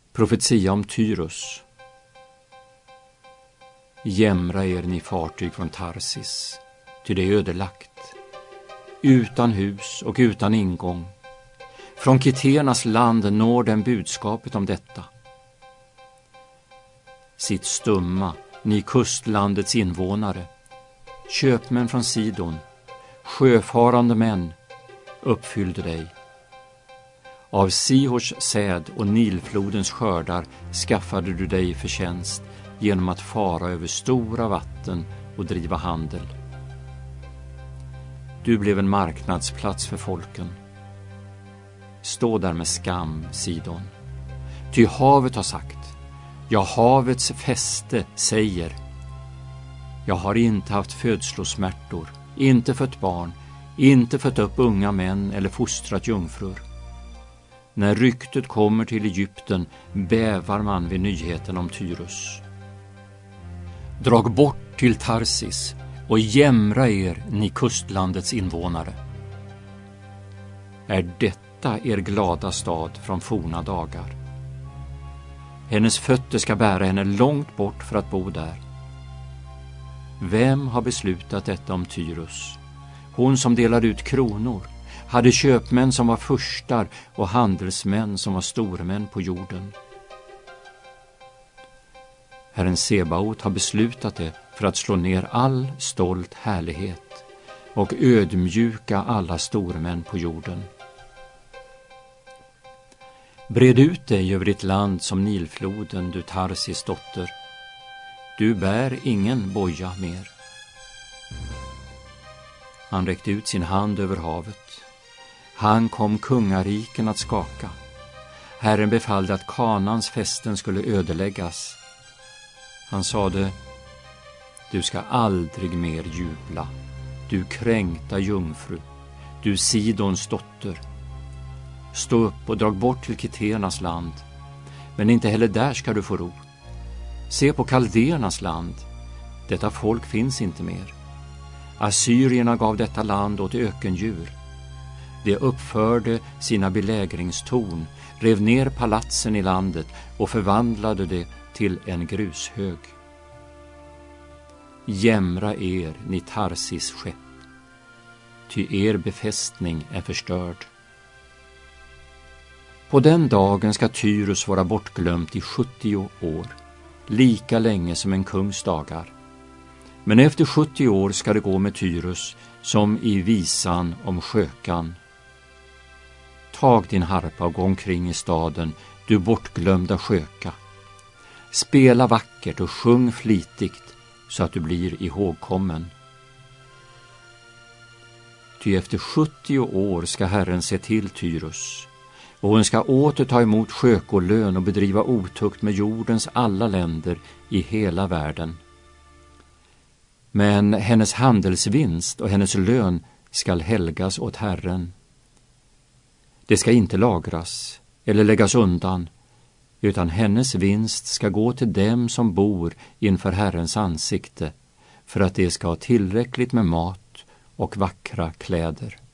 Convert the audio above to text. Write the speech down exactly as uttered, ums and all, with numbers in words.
Profetia om Tyrus. Jämra er, ni fartyg från Tarsis, ty det är ödelagt, utan hus och utan ingång. Från Kiteernas land når den budskapet om detta. Sitt stumma, ni kustlandets invånare, köpmän från Sidon, sjöfarande män, uppfyllde dig. Av Sihors säd och Nilflodens skördar skaffade du dig förtjänst genom att fara över stora vatten och driva handel. Du blev en marknadsplats för folken. Stå där med skam, Sidon. Ty havet har sagt, ja, havets fäste säger: jag har inte haft födslosmärtor, inte fött barn, inte fött upp unga män eller fostrat jungfrur. När ryktet kommer till Egypten bävar man vid nyheten om Tyrus. Drag bort till Tarsis och jämra er, ni kustlandets invånare. Är detta er glada stad från forna dagar? Hennes fötter ska bära henne långt bort för att bo där. Vem har beslutat detta om Tyrus? Hon som delade ut kronor, hade köpmän som var furstar och handelsmän som var stormän på jorden. Herren Sebaot har beslutat det för att slå ner all stolt härlighet och ödmjuka alla stormän på jorden. Bred ut dig över ditt land som Nilfloden, du Tarsis dotter. Du bär ingen boja mer. Han räckte ut sin hand över havet. Han kom kungariken att skaka. Herren befallde att Kanans fästen skulle ödeläggas. Han sade: du ska aldrig mer jubla, du kränkta jungfru, du Sidons dotter. Stå upp och drag bort till Kiteernas land, men inte heller där ska du få ro. Se på Kaldernas land, detta folk finns inte mer. Assyrierna gav detta land åt ökendjur. De uppförde sina belägringstorn, rev ner palatsen i landet och förvandlade det till en grushög. Jämra er, ni Tarsis skepp, ty er befästning är förstörd. På den dagen ska Tyrus vara bortglömt i sjuttio år, lika länge som en kungs dagar. Men efter sjuttio år ska det gå med Tyrus som i visan om skökan. Tag din harpa och gå omkring i staden, du bortglömda sköka. Spela vackert och sjung flitigt så att du blir ihågkommen. Ty efter sjuttio år ska Herren se till Tyrus, och hon ska åter ta emot skökolön och bedriva otukt med jordens alla länder i hela världen. Men hennes handelsvinst och hennes lön skall helgas åt Herren. Det ska inte lagras eller läggas undan, utan hennes vinst ska gå till dem som bor inför Herrens ansikte, för att de ska ha tillräckligt med mat och vackra kläder.